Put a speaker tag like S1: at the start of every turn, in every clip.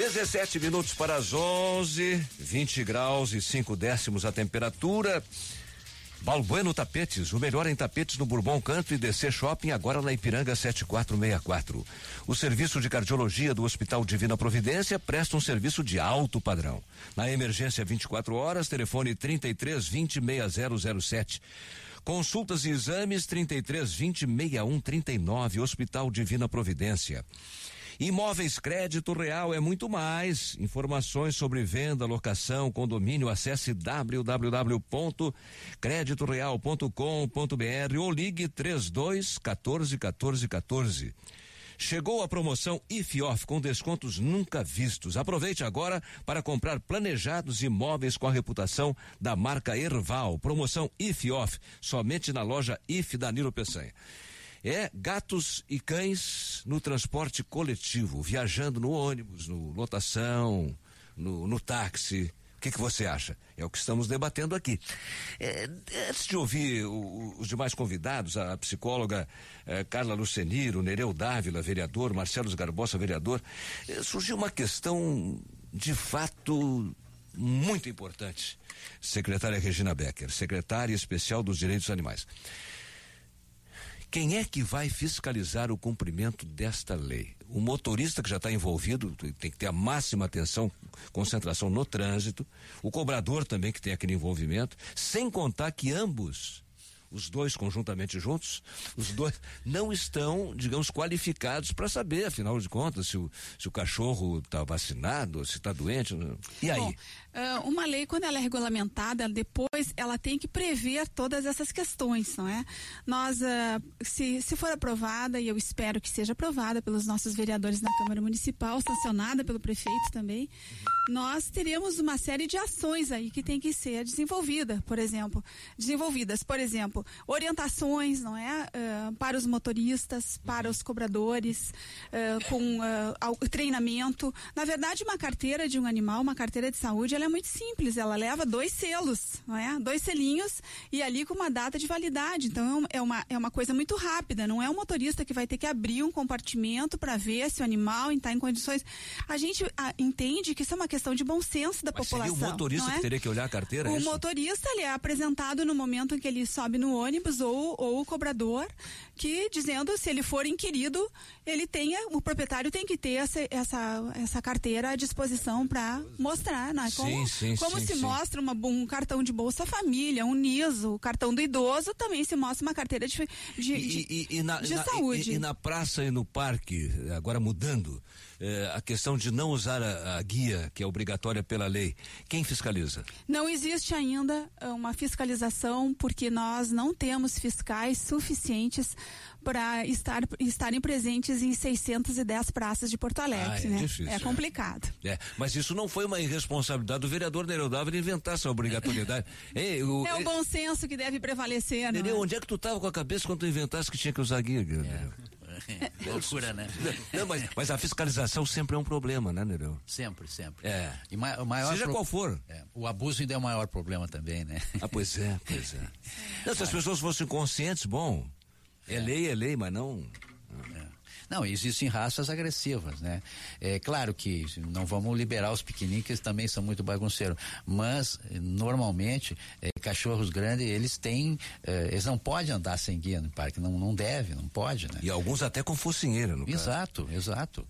S1: 17 minutos para as 11, 20 graus e 5 décimos a temperatura. Balbueno Tapetes, o melhor em tapetes no Bourbon Country DC Shopping, agora na Ipiranga 7464. O serviço de cardiologia do Hospital Divina Providência presta um serviço de alto padrão. Na emergência 24 horas, telefone 3320-6007. Consultas e exames 3320-6139, Hospital Divina Providência. Imóveis Crédito Real é muito mais. Informações sobre venda, locação, condomínio, acesse www.creditoreal.com.br ou ligue 3214-1414. Chegou a promoção IFIOF com descontos nunca vistos. Aproveite agora para comprar planejados imóveis com a reputação da marca Erval. Promoção IFIOF, somente na loja IF Danilo Peçanha. Gatos e cães no transporte coletivo, viajando no ônibus, no lotação, no táxi. O que você acha? É o que estamos debatendo aqui. Antes de ouvir os demais convidados, a psicóloga Carla Lucenir, o Nereu Dávila, vereador, Marcelo Garbosa, vereador, surgiu uma questão de fato muito importante. Secretária Regina Becker, secretária especial dos Direitos Animais. Quem é que vai fiscalizar o cumprimento desta lei? O motorista que já está envolvido tem que ter a máxima atenção, concentração no trânsito, o cobrador também que tem aquele envolvimento, sem contar que ambos, os dois conjuntamente juntos, os dois não estão, digamos, qualificados para saber, afinal de contas, se o cachorro está vacinado, se está doente. E aí?
S2: Bom, uma lei, quando ela é regulamentada, depois ela tem que prever todas essas questões, não é? Nós, se for aprovada, e eu espero que seja aprovada pelos nossos vereadores na Câmara Municipal, sancionada pelo prefeito também, nós teremos uma série de ações aí que tem que ser desenvolvidas, por exemplo, orientações, não é? Para os motoristas, para os cobradores, com treinamento. Na verdade, uma carteira de um animal, uma carteira de saúde, ela é muito simples, ela leva 2 selos, não é? 2 selinhos e ali com uma data de validade. Então é uma coisa muito rápida, não é o motorista que vai ter que abrir um compartimento para ver se o animal está em condições. A gente entende que isso é uma questão de bom senso da população.
S1: Seria o motorista que teria que olhar a carteira?
S2: O motorista, ele é apresentado no momento em que ele sobe no ônibus ou o cobrador, que dizendo se ele for inquirido, o proprietário tem que ter essa carteira à disposição para mostrar, né? Como se mostra um cartão de Bolsa Família, um NISO, o cartão do idoso, também se mostra uma carteira de saúde.
S1: E na praça e no parque, agora mudando, a questão de não usar a guia, que é obrigatória pela lei, quem fiscaliza?
S2: Não existe ainda uma fiscalização, porque nós não temos fiscais suficientes para estarem presentes em 610 praças de Porto Alegre, né?
S1: Difícil,
S2: é complicado.
S1: Mas isso não foi uma irresponsabilidade do vereador Nereu Dávila inventar essa obrigatoriedade.
S2: É o bom senso que deve prevalecer, né?
S1: Nereu, onde é que tu estava com a cabeça quando tu inventasse que tinha que usar guia?
S3: Loucura, né?
S1: Não, mas a fiscalização sempre é um problema, né, Nereu?
S3: Sempre.
S1: E
S3: o maior
S1: seja qual for.
S3: O abuso ainda é o maior problema também, né?
S1: Pois é. Se as pessoas fossem conscientes, bom, é lei, mas não...
S3: Não, existem raças agressivas, né? É claro que não vamos liberar os pequenininhos, que também são muito bagunceiros, mas normalmente cachorros grandes, eles eles não podem andar sem guia no parque, não pode, né?
S1: E alguns até com focinheira, no
S3: caso. Exato.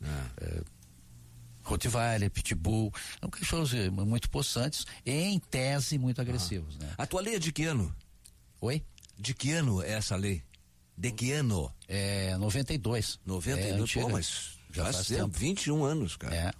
S3: Rottweiler, Pitbull, são cachorros muito possantes e em tese muito agressivos, né?
S1: A tua lei é de que ano?
S3: Oi?
S1: De que ano é essa lei? De que ano?
S3: 92.
S1: 92, mas já faz tempo. 21 anos, cara.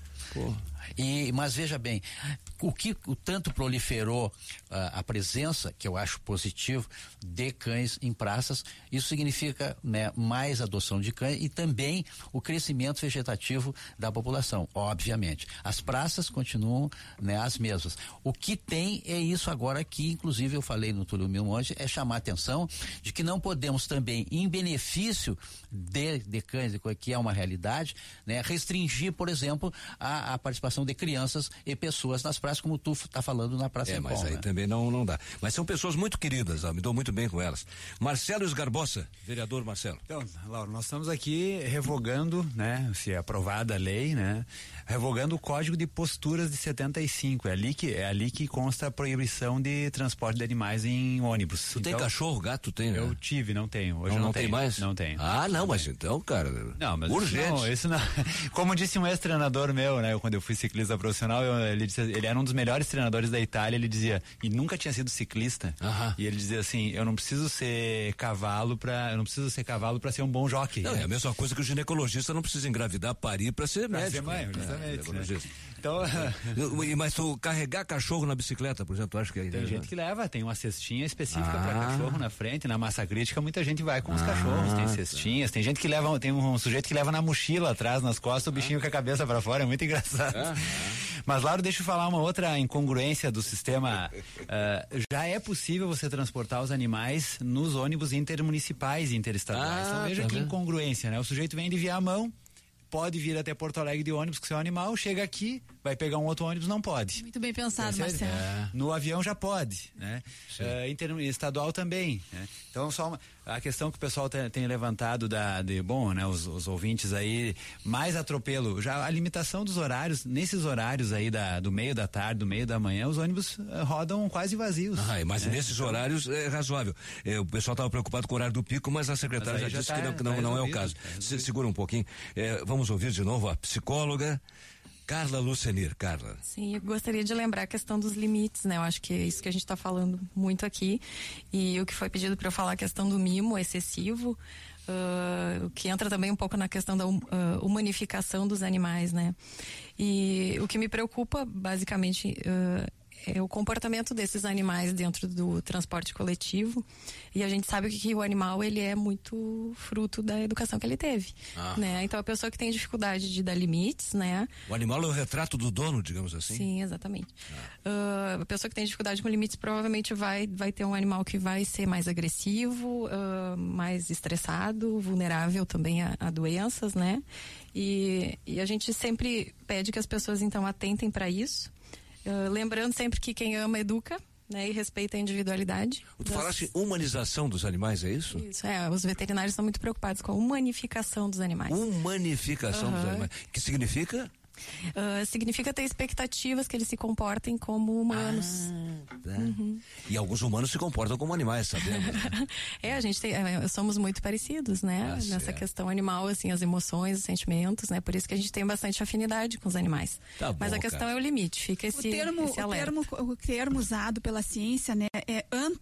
S3: Mas veja bem, o tanto proliferou a presença, que eu acho positivo, de cães em praças, isso significa, né, mais adoção de cães e também o crescimento vegetativo da população, obviamente. As praças continuam, né, as mesmas. O que tem é isso agora que, inclusive, eu falei no Túlio Milmonte, é chamar a atenção de que não podemos também, em benefício de cães, que é uma realidade, né, restringir, por exemplo, a participação concentração de crianças e pessoas nas praças, como tu tá falando na Praça
S1: Mas
S3: Empol,
S1: aí
S3: né?
S1: também não dá. Mas são pessoas muito queridas, me dou muito bem com elas. Marcelo Esgarbosa, vereador Marcelo.
S4: Então, Lauro, nós estamos aqui revogando, né, se é aprovada a lei, né, revogando o Código de Posturas de 75. É ali que consta a proibição de transporte de animais em ônibus.
S1: Tu tem cachorro, gato, tem, né?
S4: Eu tive, não tenho. Hoje
S1: não
S4: tenho.
S1: tem mais?
S4: Não tenho.
S1: Ah, não, mas então, cara,
S4: não, mas
S1: urgente.
S4: Isso não. Como disse um ex-treinador meu, né, quando eu fui ciclista profissional, ele era um dos melhores treinadores da Itália, ele dizia, e nunca tinha sido ciclista, e ele dizia assim, eu não preciso ser cavalo para ser um bom jockey.
S1: Não, é a mesma coisa que o ginecologista não precisa engravidar, parir para ser médico.
S4: Ser mãe, justamente. Né? Então,
S1: mas tu carregar cachorro na bicicleta, por exemplo, tu acha que é...
S4: Tem gente que leva, tem uma cestinha específica para cachorro na frente, na massa crítica muita gente vai com os cachorros, tem cestinhas, tem gente que leva, tem um sujeito que leva na mochila atrás, nas costas, o bichinho com a cabeça para fora, é muito engraçado. Mas, Lauro, deixa eu falar uma outra incongruência do sistema. Já é possível você transportar os animais nos ônibus intermunicipais e interestaduais. Então veja que incongruência, né? O sujeito vem de Viamão, pode vir até Porto Alegre de ônibus com seu animal, chega aqui, vai pegar um outro ônibus, não pode.
S2: Muito bem pensado, Marcelo.
S4: No avião já pode, né? Interestadual também, né? Então, a questão que o pessoal tem levantado os ouvintes aí, mais atropelo, já a limitação dos horários, nesses horários aí do meio da tarde, do meio da manhã, os ônibus rodam quase vazios.
S1: Mas nesses horários é razoável. O pessoal estava preocupado com o horário do pico, mas a secretária já disse que não é o caso. Segura um pouquinho. Vamos ouvir de novo a psicóloga Carla Lucenir. Carla.
S5: Sim, eu gostaria de lembrar a questão dos limites, né? Eu acho que é isso que a gente está falando muito aqui. E o que foi pedido para eu falar, a questão do mimo excessivo, que entra também um pouco na questão da humanificação dos animais, né? E o que me preocupa, basicamente, é o comportamento desses animais dentro do transporte coletivo. E a gente sabe que o animal, ele é muito fruto da educação que ele teve, né? Então a pessoa que tem dificuldade de dar limites, né?
S1: O animal é o retrato do dono, digamos assim?
S5: Sim, exatamente. A pessoa que tem dificuldade com limites provavelmente vai ter um animal que vai ser mais agressivo, mais estressado, vulnerável também a doenças, né? E a gente sempre pede que as pessoas então atentem para isso. Lembrando sempre que quem ama educa, né, e respeita a individualidade.
S1: Tu falaste humanização dos animais, é isso?
S5: Isso, os veterinários estão muito preocupados com a humanificação dos animais.
S1: Humanificação dos animais. Que significa?
S5: Significa ter expectativas que eles se comportem como humanos.
S1: E alguns humanos se comportam como animais, sabemos.
S5: A gente somos muito parecidos, né? Nessa questão animal, assim, as emoções, os sentimentos, né? Por isso que a gente tem bastante afinidade com os animais. Mas a questão é o limite, fica esse alerta.
S2: O termo usado pela ciência, né, é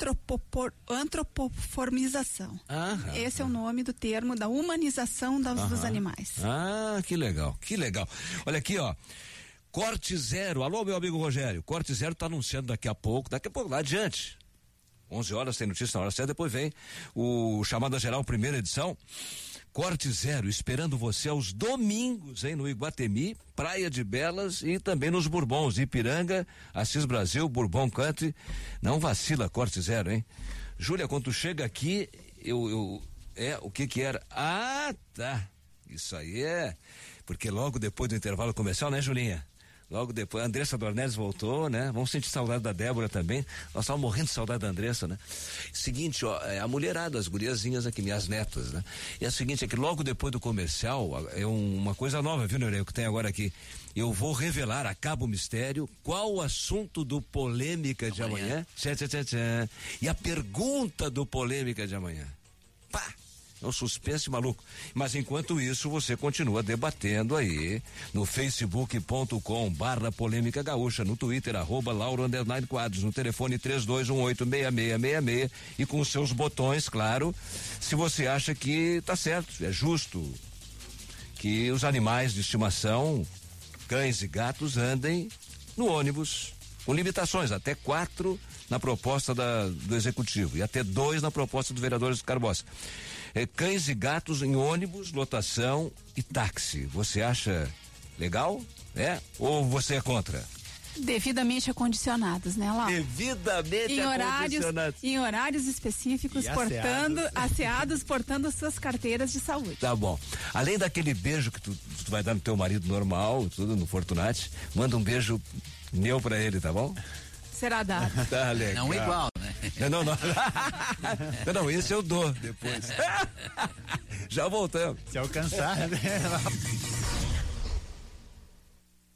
S2: antropoformização. Esse é o nome do termo da humanização dos animais.
S1: Que legal, que legal. Olha aqui, ó. Corte Zero. Alô, meu amigo Rogério. Corte Zero está anunciando daqui a pouco, lá adiante. 11 horas tem notícia na hora certa, depois vem o Chamada Geral, primeira edição. Corte Zero, esperando você aos domingos, hein, no Iguatemi, Praia de Belas e também nos Bourbons, Ipiranga, Assis Brasil, Bourbon Country. Não vacila, Corte Zero, hein? Júlia, quando tu chega aqui, o que era? Tá. Isso aí porque logo depois do intervalo comercial, né, Julinha? Logo depois, a Andressa Dornelles voltou, né? Vamos sentir saudade da Débora também. Nós estávamos morrendo de saudade da Andressa, né? Seguinte, a mulherada, as guriazinhas aqui, minhas netas, né? E é o seguinte, é que logo depois do comercial, é uma coisa nova, viu, Neureu, que tem agora aqui. Eu vou revelar, acaba o mistério, qual o assunto do Polêmica de amanhã. E a pergunta do Polêmica de amanhã. Pá! É um suspense maluco. Mas enquanto isso, você continua debatendo aí no facebook.com/polêmica gaúcha, no Twitter, @Lauro_Quadros, no telefone 32186666 e com os seus botões, claro, se você acha que tá certo, é justo que os animais de estimação, cães e gatos, andem no ônibus com limitações, até 4 na proposta do executivo e até 2 na proposta do vereador Esgarbosa. Cães e gatos em ônibus, lotação e táxi. Você acha legal? Ou você é contra?
S2: Devidamente acondicionados, né, Lau?
S1: Devidamente acondicionados.
S2: Em horários específicos, asseados, portando suas carteiras de saúde.
S1: Tá bom. Além daquele beijo que tu vai dar no teu marido normal, tudo no Fortunati, manda um beijo meu pra ele, tá bom?
S2: Será dado.
S1: Tá legal.
S3: Não igual, né?
S1: Não, esse eu dou depois. Já voltamos.
S4: Se alcançar, né?